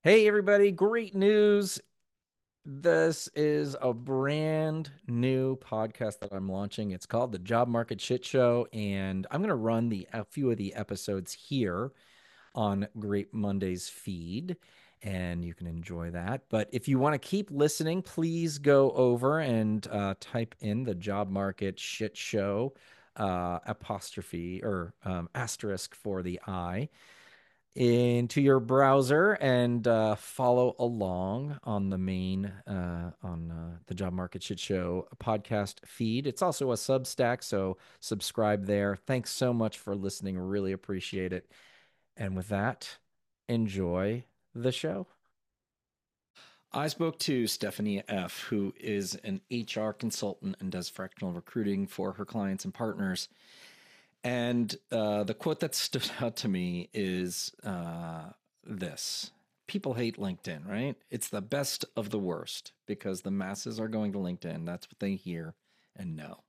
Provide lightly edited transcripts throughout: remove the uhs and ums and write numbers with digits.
Hey, everybody, great news. This is a brand new podcast that I'm launching. It's called The Job Market Shit Show, and I'm going to run a few of the episodes here on Great Monday's feed, and you can enjoy that. But if you want to keep listening, please go over and type in The Job Market Shit Show, apostrophe or asterisk for the I into your browser and follow along on the main on the Job Market Shit Show podcast feed. It's also a Substack, so subscribe there. Thanks so much for listening. Really appreciate it. And with that, enjoy the show. I spoke to Stephanie F., who is an HR consultant and does fractional recruiting for her clients and partners. And the quote that stood out to me is this: people hate LinkedIn, right? It's the best of the worst because the masses are going to LinkedIn. That's what they hear and know.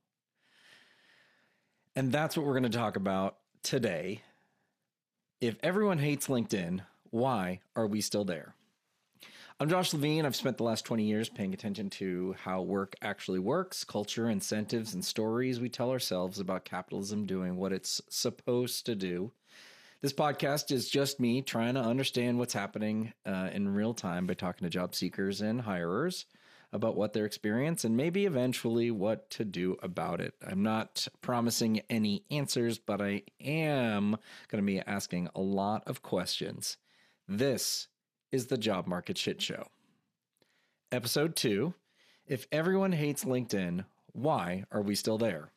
And that's what we're going to talk about today. If everyone hates LinkedIn, why are we still there? I'm Josh Levine. I've spent the last 20 years paying attention to how work actually works, culture, incentives, and stories we tell ourselves about capitalism doing what it's supposed to do. This podcast is just me trying to understand what's happening in real time by talking to job seekers and hirers about what their experience and maybe eventually what to do about it. I'm not promising any answers, but I am going to be asking a lot of questions. This is the Job Market Shit Show. Episode 2, if everyone hates LinkedIn, why are we still there?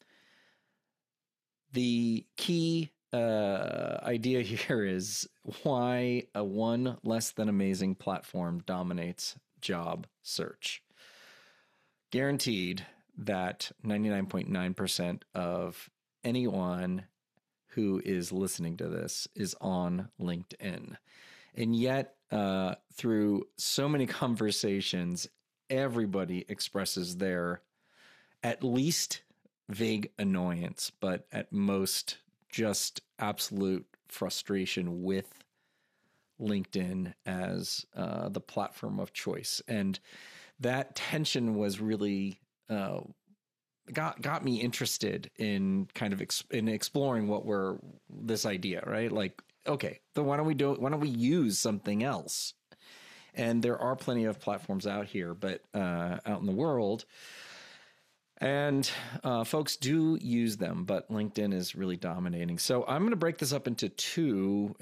The key idea here is why a one less than amazing platform dominates job search. Guaranteed that 99.9% of anyone who is listening to this is on LinkedIn. And yet, through so many conversations, everybody expresses their at least vague annoyance, but at most just absolute frustration with LinkedIn as the platform of choice. And that tension was really got me interested in kind of in exploring what were this idea, right? Like, okay, then why don't we use something else? And there are plenty of platforms out here, but out in the world, and folks do use them, but LinkedIn is really dominating. So I'm going to break this up into two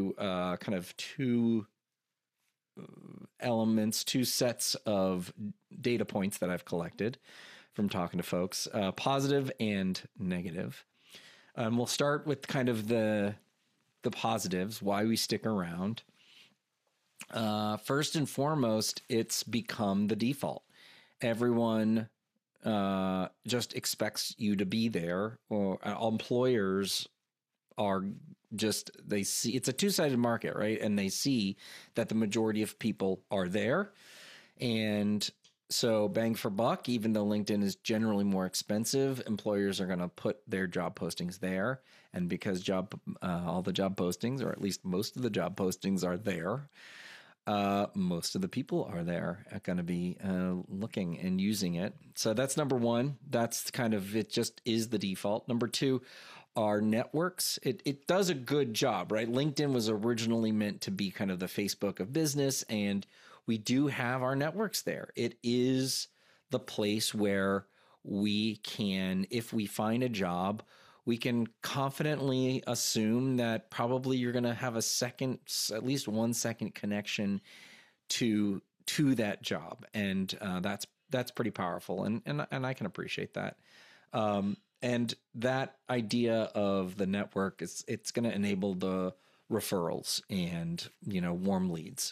elements, two sets of data points that I've collected from talking to folks, positive and negative. We'll start with kind of the positives, why we stick around. First and foremost, it's become the default. Everyone just expects you to be there, or employers are just, they see it's a two-sided market, right? And they see that the majority of people are there. And so bang for buck, even though LinkedIn is generally more expensive, employers are going to put their job postings there. And because all the job postings, or at least most of the job postings are there, most of the people are there going to be looking and using it. So that's number one. That's kind of, it just is the default. Number two, our networks. It does a good job, right? LinkedIn was originally meant to be kind of the Facebook of business, and we do have our networks there. It is the place where we can, if we find a job, we can confidently assume that probably you're going to have at least 1 second connection to that job, and that's pretty powerful, and I can appreciate that. And that idea of the network it's going to enable the referrals and warm leads.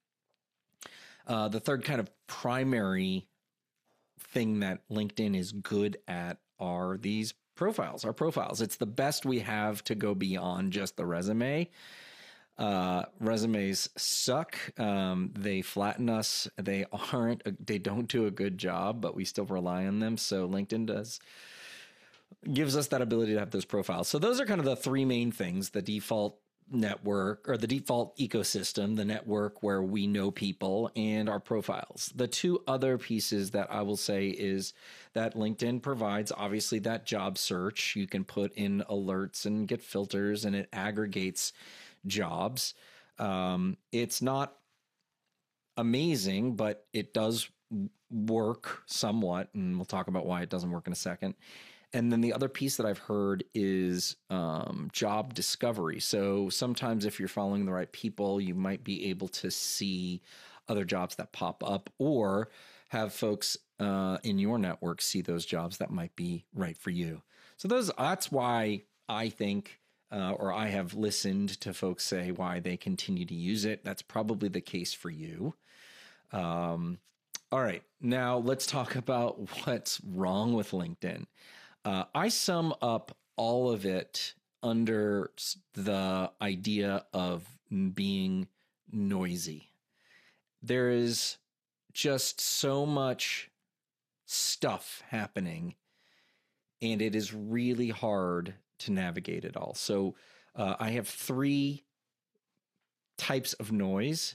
The third kind of primary thing that LinkedIn is good at are these profiles, our profiles. It's the best we have to go beyond just the resume. Resumes suck. They flatten us. They don't do a good job, but we still rely on them. So LinkedIn gives us that ability to have those profiles. So those are kind of the three main things: the default, network or the default ecosystem, the network where we know people and our profiles. The two other pieces that I will say is that LinkedIn provides obviously that job search. You can put in alerts and get filters and it aggregates jobs. It's not amazing, but it does work somewhat. And we'll talk about why it doesn't work in a second. And then the other piece that I've heard is job discovery. So sometimes if you're following the right people, you might be able to see other jobs that pop up or have folks in your network see those jobs that might be right for you. So that's why I think, or I have listened to folks say why they continue to use it. That's probably the case for you. All right, now let's talk about what's wrong with LinkedIn. I sum up all of it under the idea of being noisy. There is just so much stuff happening, and it is really hard to navigate it all. So I have three types of noise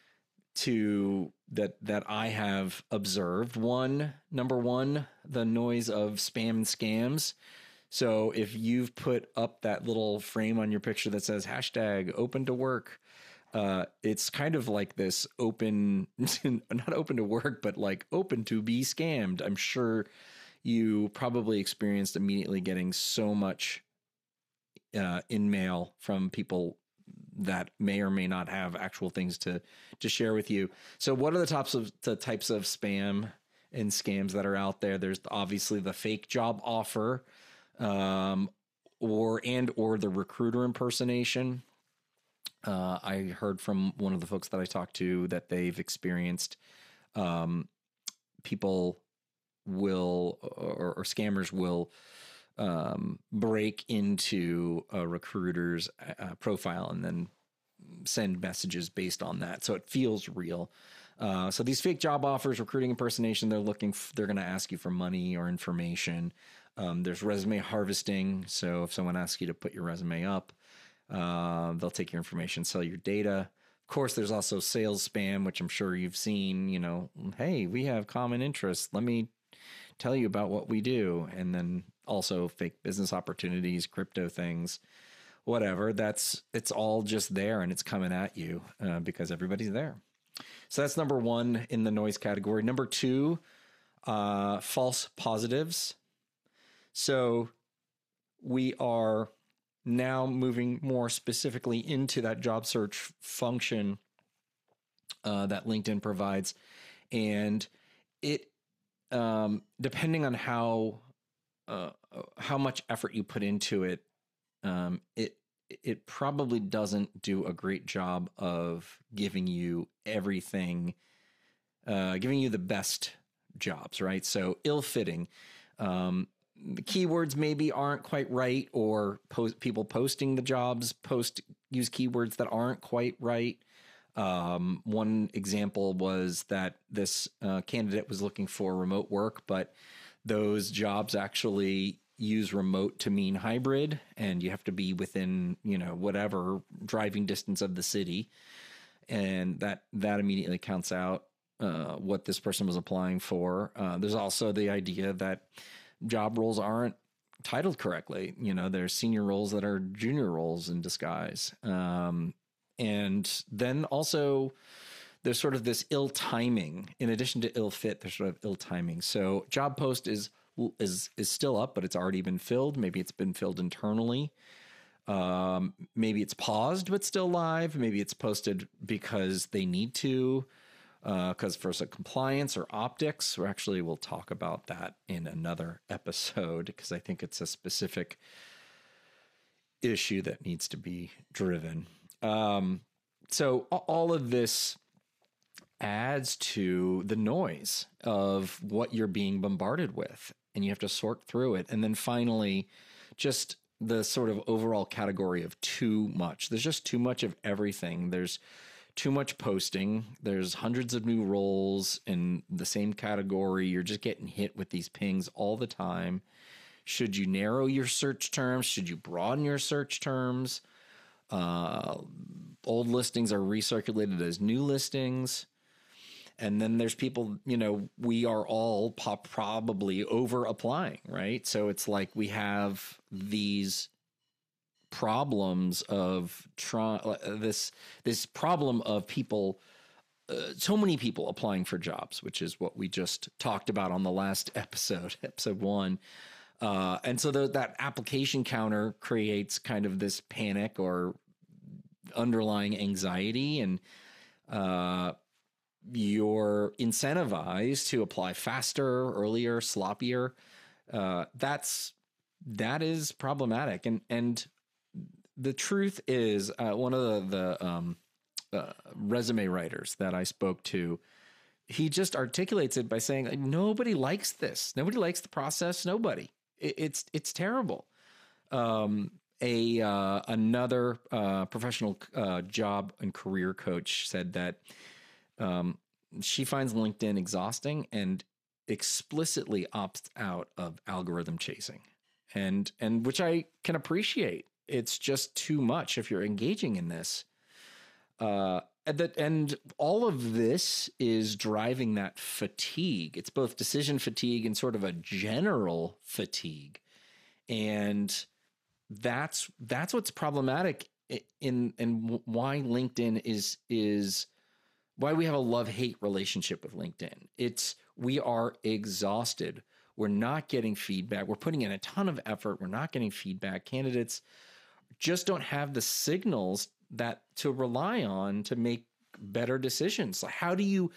that I have observed. Number one, the noise of spam and scams. So if you've put up that little frame on your picture that says hashtag open to work, it's kind of like this open, not open to work, but like open to be scammed. I'm sure you probably experienced immediately getting so much in mail from people that may or may not have actual things to share with you. So what are the types of spam and scams that are out there? There's obviously the fake job offer, or the recruiter impersonation. I heard from one of the folks that I talked to that they've experienced people will or scammers will break into a recruiter's profile and then send messages based on that. So it feels real. So these fake job offers, recruiting impersonation, they're going to ask you for money or information. There's resume harvesting. So if someone asks you to put your resume up, they'll take your information, sell your data. Of course, there's also sales spam, which I'm sure you've seen, hey, we have common interests. Let me tell you about what we do. And then also fake business opportunities, crypto things, whatever. It's all just there and it's coming at you because everybody's there. So that's number one in the noise category. Number two, false positives. So we are now moving more specifically into that job search function that LinkedIn provides. And it, depending on how much effort you put into it, it probably doesn't do a great job of giving you everything, giving you the best jobs, right? So ill-fitting. The keywords maybe aren't quite right, or people posting the jobs use keywords that aren't quite right. One example was that this candidate was looking for remote work, but those jobs actually use remote to mean hybrid, and you have to be within, whatever driving distance of the city. And that immediately counts out what this person was applying for. There's also the idea that job roles aren't titled correctly. There's senior roles that are junior roles in disguise. And then also there's sort of this ill timing. In addition to ill fit, there's sort of ill timing. So job post is still up, but it's already been filled. Maybe it's been filled internally. Maybe it's paused, but still live. Maybe it's posted because they need to, because for some compliance or optics, we'll talk about that in another episode, because I think it's a specific issue that needs to be driven. So all of this adds to the noise of what you're being bombarded with, and you have to sort through it. And then finally, just the sort of overall category of too much. There's just too much of everything. There's too much posting. There's hundreds of new roles in the same category. You're just getting hit with these pings all the time. Should you narrow your search terms? Should you broaden your search terms? Uh, Old listings are recirculated as new listings. And then there's people, we are all probably over applying, right? So it's like we have these problems of this problem of people, so many people applying for jobs, which is what we just talked about on the last episode 1. And so that application counter creates kind of this panic or underlying anxiety, and you're incentivized to apply faster, earlier, sloppier. That is problematic. And the truth is, one of the resume writers that I spoke to, he just articulates it by saying, like, nobody likes this. Nobody likes the process. Nobody. It's terrible. Another professional job and career coach said that she finds LinkedIn exhausting and explicitly opts out of algorithm chasing, and which I can appreciate. It's just too much if you're engaging in this. And all of this is driving that fatigue. It's both decision fatigue and sort of a general fatigue. And that's what's problematic in why LinkedIn is why we have a love-hate relationship with LinkedIn. We are exhausted. We're not getting feedback. We're putting in a ton of effort. We're not getting feedback. Candidates just don't have the signals that to rely on to make better decisions. Like, how do you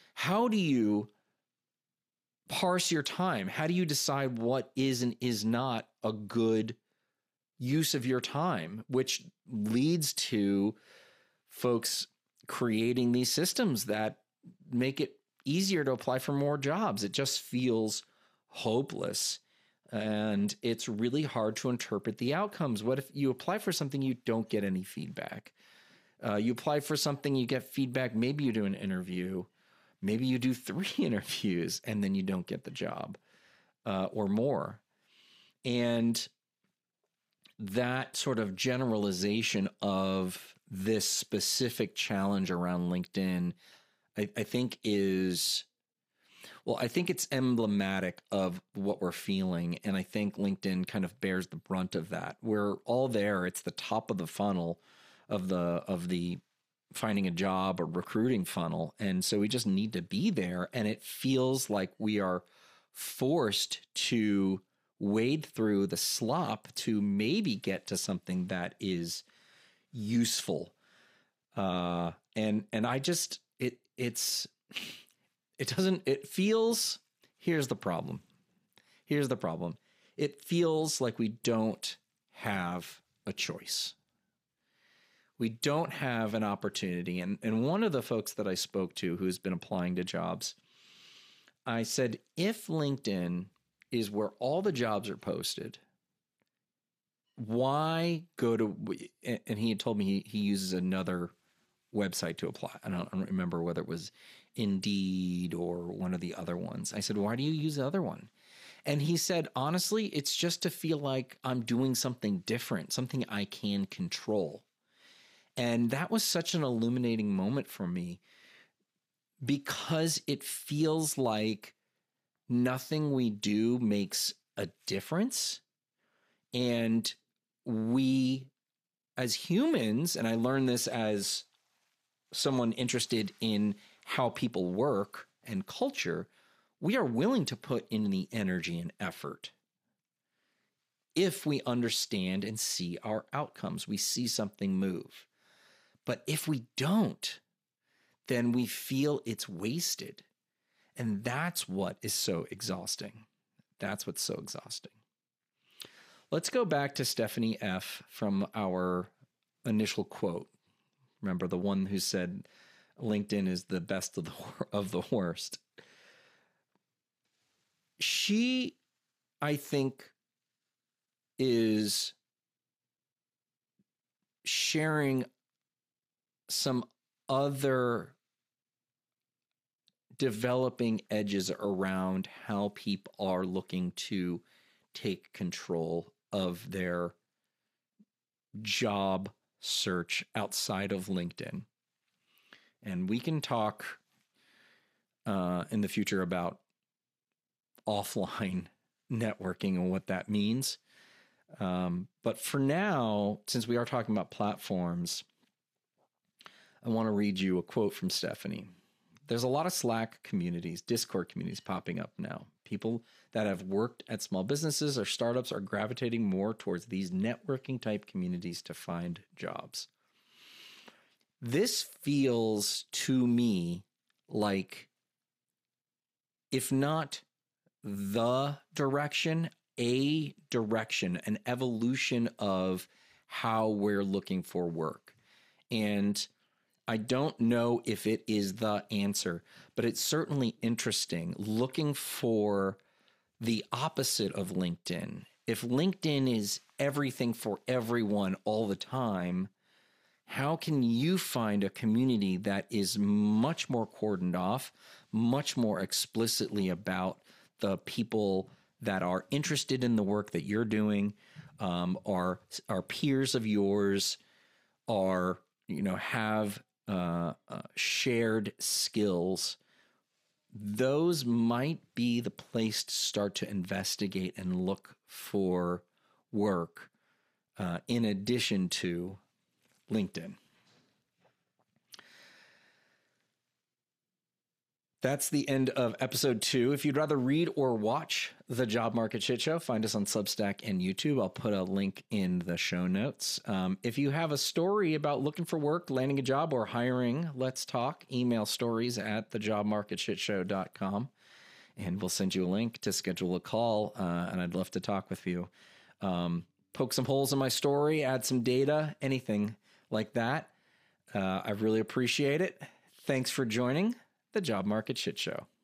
parse your time? How do you decide what is and is not a good use of your time, which leads to folks creating these systems that make it easier to apply for more jobs? It just feels hopeless. And it's really hard to interpret the outcomes. What if you apply for something, you don't get any feedback? You apply for something, you get feedback. Maybe you do an interview. Maybe you do 3 interviews and then you don't get the job or more. And that sort of generalization of this specific challenge around LinkedIn, I think is... Well, I think it's emblematic of what we're feeling, and I think LinkedIn kind of bears the brunt of that. We're all there. It's the top of the funnel of the finding a job or recruiting funnel, and so we just need to be there, and it feels like we are forced to wade through the slop to maybe get to something that is useful. And I just it feels, here's the problem. It feels like we don't have a choice. We don't have an opportunity. And one of the folks that I spoke to who's been applying to jobs, I said, if LinkedIn is where all the jobs are posted, why go to, and he had told me he uses another website to apply. I don't remember whether it was Indeed or one of the other ones. I said, why do you use the other one? And he said, honestly, it's just to feel like I'm doing something different, something I can control. And that was such an illuminating moment for me, because it feels like nothing we do makes a difference. And we, as humans, and I learned this as someone interested in how people work and culture, we are willing to put in the energy and effort if we understand and see our outcomes. We see something move. But if we don't, then we feel it's wasted. And that's what is so exhausting. That's what's so exhausting. Let's go back to Stephanie F. from our initial quote. Remember, the one who said LinkedIn is the best of the worst. She, I think, is sharing some other developing edges around how people are looking to take control of their job search outside of LinkedIn. And we can talk in the future about offline networking and what that means. But for now, since we are talking about platforms, I want to read you a quote from Stephanie. There's a lot of Slack communities, Discord communities popping up now. People that have worked at small businesses or startups are gravitating more towards these networking type communities to find jobs. This feels to me like, if not the direction, a direction, an evolution of how we're looking for work. And I don't know if it is the answer, but it's certainly interesting looking for the opposite of LinkedIn. If LinkedIn is everything for everyone all the time, how can you find a community that is much more cordoned off, much more explicitly about the people that are interested in the work that you're doing, are peers of yours, are, have shared skills? Those might be the place to start to investigate and look for work in addition to LinkedIn. That's the end of episode 2. If you'd rather read or watch the Job Market Shit Show, find us on Substack and YouTube. I'll put a link in the show notes. If you have a story about looking for work, landing a job, or hiring, let's talk. Email stories@thejobmarketshitshow.com, and we'll send you a link to schedule a call, and I'd love to talk with you. Poke some holes in my story, add some data, anything like that. I really appreciate it. Thanks for joining the Job Market Shit Show.